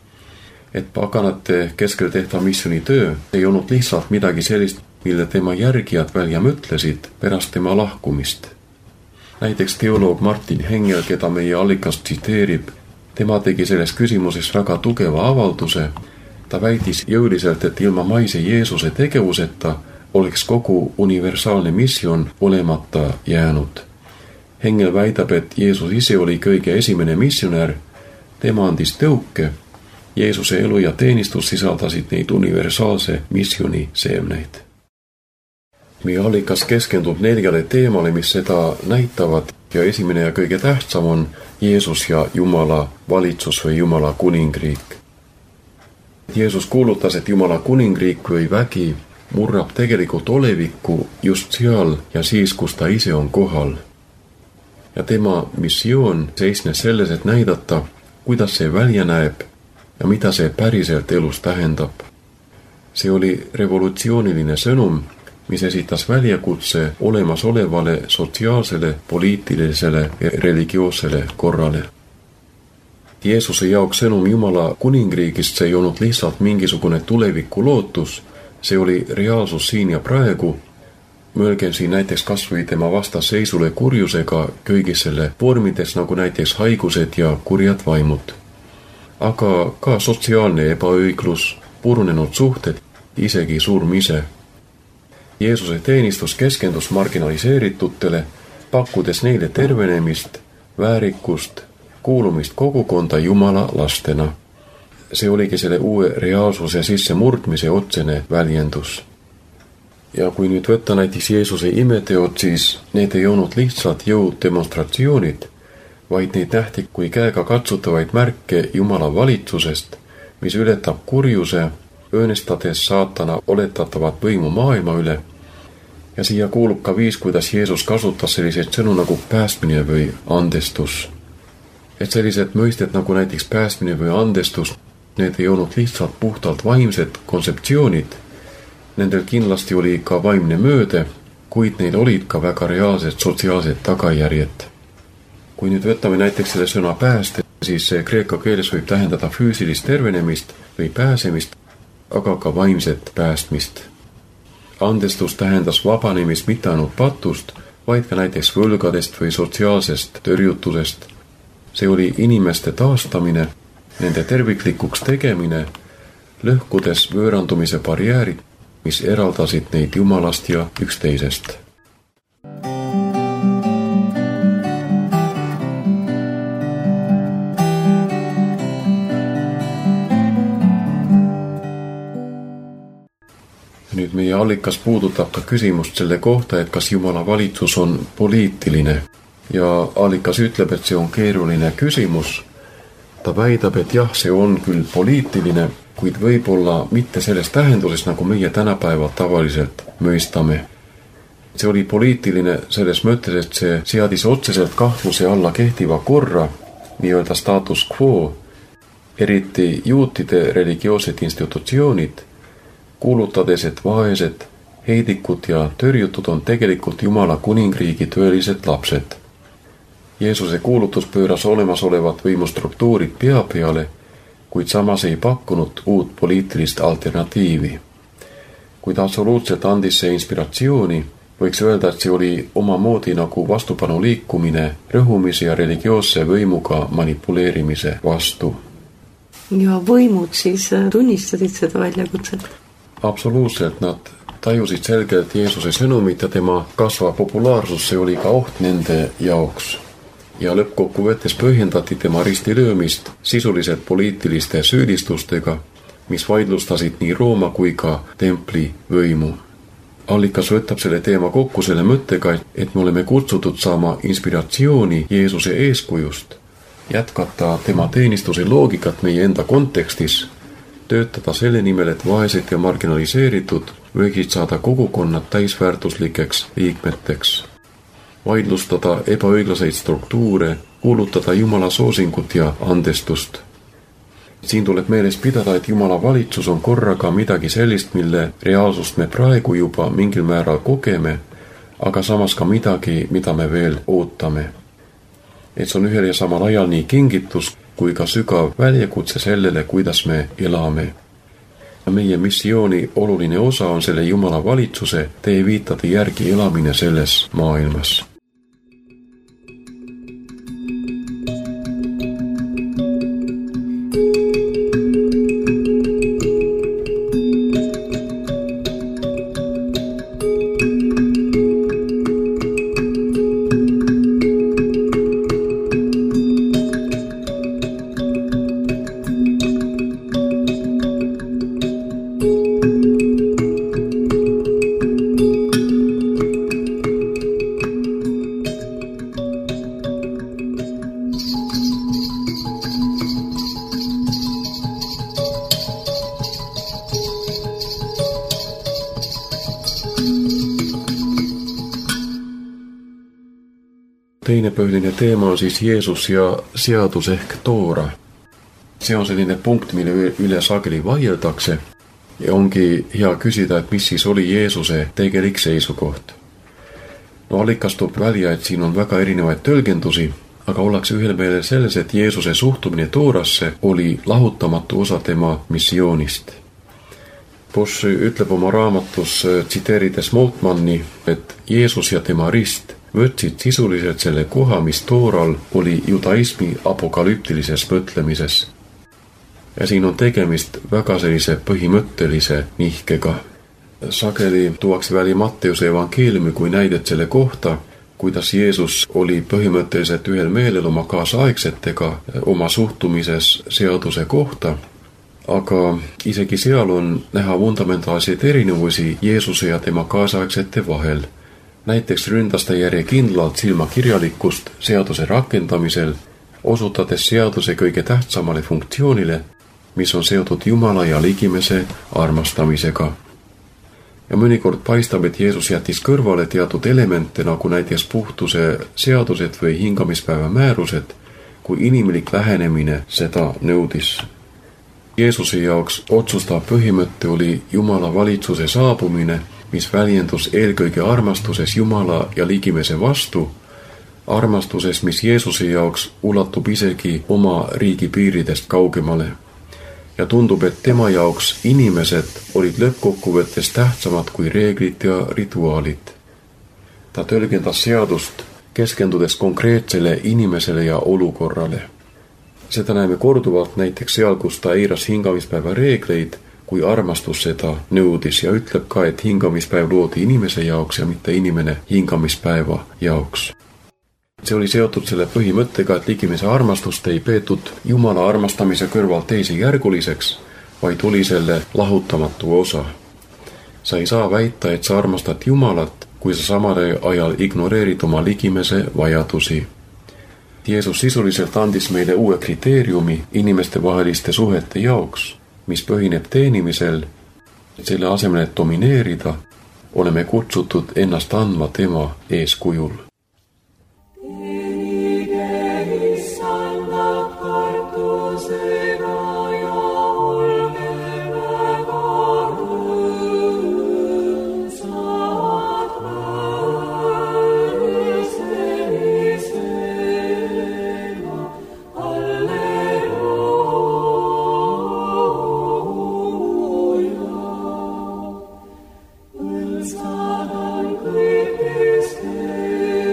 Et paganate keskel tehtav missionitöö ei olnud lihtsalt midagi sellist, mille tema järgijad välja mõtlesid pärast tema lahkumist. Näiteks teoloog Martin Hengel, keda meie allikas tsiteerib, tema tegi selles küsimuses väga tugeva avalduse. Ta väitis jõuliselt, et ilma maise Jeesuse tegevuseta oleks kogu universaalne missioon olemata jäänud. Hengel väidab, et Jeesus ise oli kõige esimene missionär, tema andis tõuke, Jeesuse elu ja teenistus sisaldasid neid universaalse missioni seemneid. Meie allikas keskendub 4 teemale, mis seda näitavad ja esimene ja kõige tähtsam on Jeesus ja Jumala valitsus või Jumala kuningriik. Jeesus kuulutas, et Jumala kuningriik või vägi murrab tegelikult olevikku just seal ja siis, kus ta ise on kohal. Ja tema missioon seisnes selles, et näidata, kuidas see välja näeb ja mida see päriselt elus tähendab. See oli revolutsiooniline sõnum, mis esitas väljakutse olemasolevale sotsiaalsele, poliitilisele ja religioossele korrale. Jeesuse jaoks sõnum Jumala kuningriigist see ei olnud lihtsalt mingisugune tuleviku lootus, see oli reaalsus siin ja praegu. Mõelgem siin näiteks kas või tema vastasseisule kurjusega kõigis selle vormides, nagu näiteks haigused ja kurjad vaimud. Aga ka sotsiaalne ebaõiglus, purunenud suhted, isegi surm ise. Jeesuse teenistus keskendus marginaliseeritutele, pakkudes neile tervenemist, väärikust, kuulumist kogukonda Jumala lastena. See oligi selle uue reaalsuse sisse murdmise otsene väljendus. Ja kui nüüd võtta näiteks Jeesuse imeteod, siis need ei olnud lihtsalt jõudemonstratsioonid, vaid neid nähti kui käega katsutavaid märke Jumala valitsusest, mis ületab kurjuse, õõnestades saatana oletatavat võimu maailma üle. Ja siia kuulub ka viis, kuidas Jeesus kasutas selliseid sõnu nagu päästmine või andestus. Et sellised mõisted nagu näiteks päästmine või andestus, need ei olnud lihtsalt puhtalt vaimsed kontseptsioonid. Nendel kindlasti oli ka vaimne mööde, kuid neil olid ka väga reaalsed sotsiaalsed tagajärjed. Kui nüüd võtame näiteks selle sõna pääste, siis kreeka keeles võib tähendada füüsilist tervenemist või pääsemist, aga ka vaimset päästmist. Andestus tähendas vabanemist mitte ainult patust, vaid ka näiteks võlgadest või sotsiaalsest tõrjutusest. See oli inimeste taastamine, nende terviklikuks tegemine, lõhkudes võõrandumise barjäärid, mis eraldasid neid Jumalast ja üksteisest. Nüüd meie allikas puudutab ka küsimust selle kohta, et kas Jumala valitsus on poliitiline. Ja allikas ütleb, et see on keeruline küsimus. Ta väidab, et jah, see on küll poliitiline, kuid võib-olla mitte selles tähenduses, nagu meie tänapäeval tavaliselt mõistame. See oli poliitiline selles mõttes, et see seadis otseselt kahtluse alla kehtiva korra, nii-öelda status quo, eriti juutide religioossed institutsioonid, kuulutades, et vaesed, heidikud ja tõrjutud on tegelikult Jumala kuningriigi tõelised lapsed. Jeesuse kuulutus pööras olemasolevat võimustruktuurid pea peale, kuid samas ei pakkunud uut poliitilist alternatiivi. Kuid absoluutselt andis see inspiratsiooni, võiks öelda, et see oli omamoodi nagu vastupanu liikumine rõhumise ja religioosse võimuga manipuleerimise vastu. Ja võimud siis tunnistasid seda väljakutset? Absoluutselt, nad tajusid selgelt Jeesuse sõnumit ja tema kasvav populaarsus, see oli ka oht nende jaoks. Ja lõppkokkuvõttes põhjendati tema ristilöömist sisuliselt poliitiliste süüdistustega, mis vaidlustasid nii Rooma kui ka templi võimu. Allikas võtab selle teema kokku selle mõttega, et me oleme kutsutud saama inspiratsiooni Jeesuse eeskujust, jätkata tema teenistuse loogikat meie enda kontekstis, töötada selle nimel, et vaesed ja marginaliseeritud võiksid saada kogukonnad täisväärtuslikeks liikmeteks, vaidlustada ebaõiglaseid struktuure, kuulutada Jumala soosingut ja andestust. Siin tuleb meeles pidada, et Jumala valitsus on korraga midagi sellist, mille reaalsust me praegu juba mingil määral kogeme, aga samas ka midagi, mida me veel ootame. Et see on ühel ja samal ajal nii kingitus kui ka sügav väljakutse sellele, kuidas me elame. Meie missiooni oluline osa on selle Jumala valitsuse teeviitade järgi elamine selles maailmas. Teine põhiline teema on siis Jeesus ja seadus ehk Toora. See on selline punkt, mille üle sageli vaieldakse ja ongi hea küsida, et mis siis oli Jeesuse tegelik seisukoht. Allikas toob välja, et siin on väga erinevaid tõlgendusi, aga ollakse ühel meelel selles, et Jeesuse suhtumine Toorasse oli lahutamatu osa tema missioonist. Bosch ütleb oma raamatus tsiteerides Moltmanni, et Jeesus ja tema rist võtsid sisuliselt selle koha, mis Tooral oli judaismi apokalüptilises mõtlemises. Ja siin on tegemist väga sellise põhimõttelise nihkega. Sageli tuuakse väli Matteuse evangeeliumi kui näidet selle kohta, kuidas Jeesus oli põhimõtteliselt ühel meelel oma kaasaegsetega oma suhtumises seaduse kohta, aga isegi seal on näha fundamentaalseid erinevusi Jeesuse ja tema kaasaegsete vahel. Näiteks ründas ta järjekindlalt silmakirjalikkust seaduse rakendamisel, osutades seaduse kõige tähtsamale funktsioonile, mis on seotud Jumala ja ligimese armastamisega. Ja mõnikord paistab, et Jeesus jättis kõrvale teatud elemente, nagu näiteks puhtuse seadused või hingamispäeva määrused, kui inimlik lähenemine seda nõudis. Jeesuse jaoks otsustav põhimõte oli Jumala valitsuse saabumine, mis väljendus eelkõige armastuses Jumala ja ligimese vastu, armastuses, mis Jeesuse jaoks ulatub isegi oma riigi piiridest kaugemale. Ja tundub, et tema jaoks inimesed olid lõppkokkuvõttes tähtsamad kui reeglid ja rituaalid. Ta tõlgendas seadust, keskendudes konkreetsele inimesele ja olukorrale. Seda näeme korduvalt näiteks seal, kus ta eiras hingamispäeva reegleid, kui armastus seda nõudis ja ütleb ka, et hingamispäev loodi inimese jaoks ja mitte inimene hingamispäeva jaoks. See oli seotud selle põhimõttega, et ligimese armastust ei peetud Jumala armastamise kõrval teisejärguliseks, vaid oli selle lahutamatu osa. Sa ei saa väita, et sa armastad Jumalat, kui sa samal ajal ignoreerid oma ligimese vajadusi. Jeesus sisuliselt andis meile uue kriteeriumi inimeste vaheliste suhete jaoks, mis põhineb teenimisel, selle asemel, et domineerida, oleme kutsutud ennast andma tema eeskujul. Stad on glückes Herz.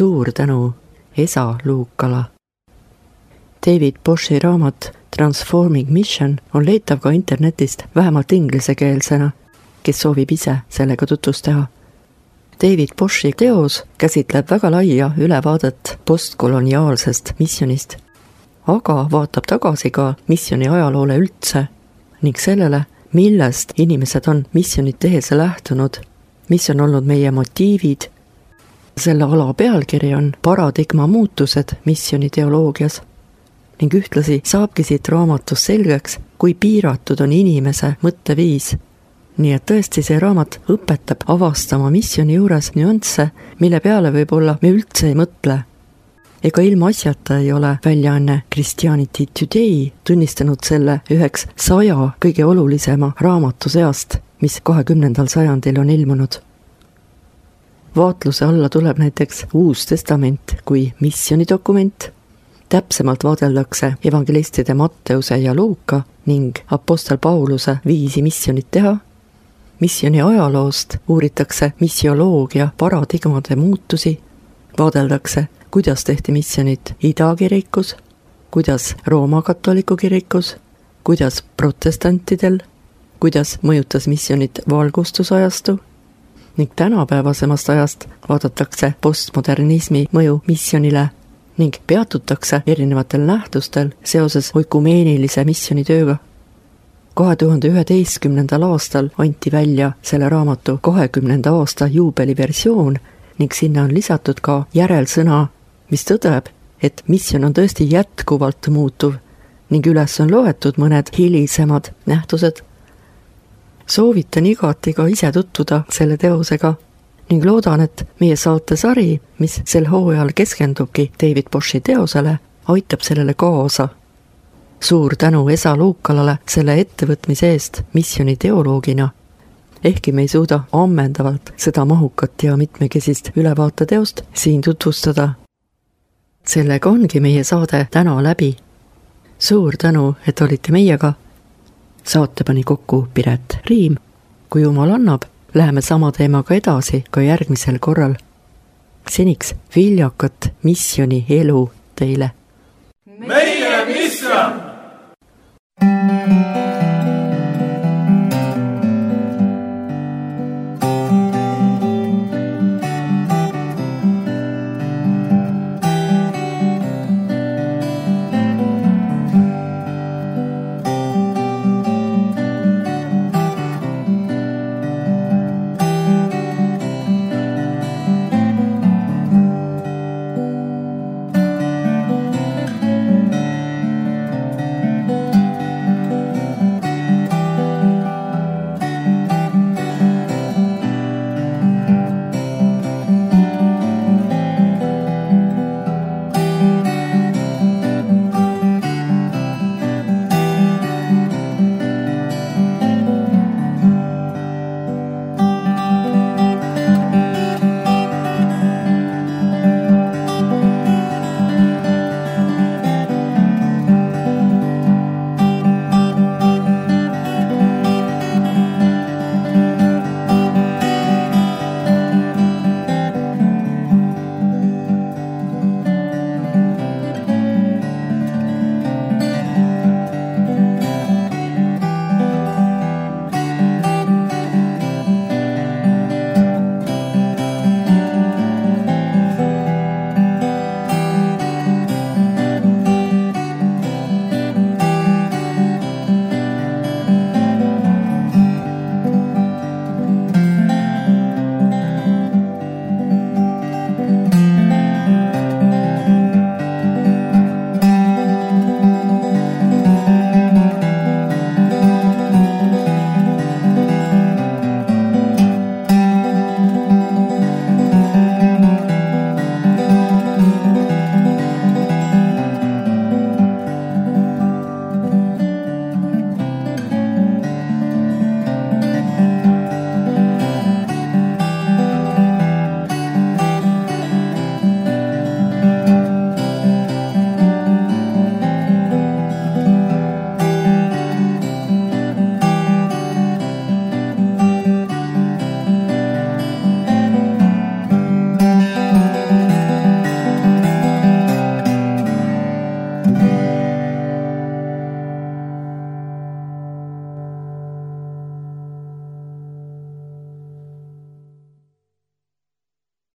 Suur tänu, Esa Luukala. David Boshi raamat Transforming Mission on leitav ka internetist vähemalt ingliskeelsena, kes soovib ise sellega tutvust teha. David Boshi teos käsitleb väga laia ülevaadet postkoloniaalsest missionist, aga vaatab tagasi ka missioni ajaloole üldse ning sellele, millest inimesed on missionit tehes lähtunud, mis on olnud meie motiivid. Selle ala pealkiri on Paradigma muutused missioni teoloogias ning ühtlasi saabki siit raamatust selgeks, kui piiratud on inimese mõtteviis. Nii et tõesti see raamat õpetab avastama missioni juures nüansse, mille peale võib-olla me üldse ei mõtle. Ega ilma asjata ei ole väljaanne Christianity Today tunnistanud selle üheks 100 kõige olulisema raamatu seast, mis 20. sajandil on ilmunud. Vaatluse alla tuleb näiteks Uus Testament kui missionidokument, täpsemalt vaadeldakse evangelistide Matteuse ja Luuka ning apostel Pauluse viisi missionit teha. Missioni ajaloost uuritakse missioloogia paradigmade muutusi, vaadeldakse, kuidas tehti missionit Ida-kirikus, kuidas Rooma katoliku kirikus, kuidas protestantidel, kuidas mõjutas missionit valgustusajastu ning tänapäevasemast ajast vaadatakse postmodernismi mõju missionile ning peatutakse erinevatel nähtustel seoses oikumeenilise missionitööga. 2011. aastal anti välja selle raamatu 20. aasta juubeliversioon ning sinna on lisatud ka järelsõna, mis tõdeb, et missioon on tõesti jätkuvalt muutuv ning üles on loetud mõned hilisemad nähtused. Soovitan igati ka ise tutvuda selle teosega ning loodan, et meie saatesari, mis sel hooajal keskendubki David Boshi teosele, aitab sellele kaasa. Suur tänu Esa Luukalale selle ettevõtmise eest missioni teoloogina, ehkki me ei suuda ammendavalt seda mahukat ja mitmekesist ülevaateteost siin tutvustada. Sellega ongi meie saade täna läbi. Suur tänu, et olite meiega. Saate pani kokku Piret Riim. Kui Jumal annab, läheme sama teemaga edasi ka järgmisel korral. Seniks viljakat missioni elu teile. Meie missioon!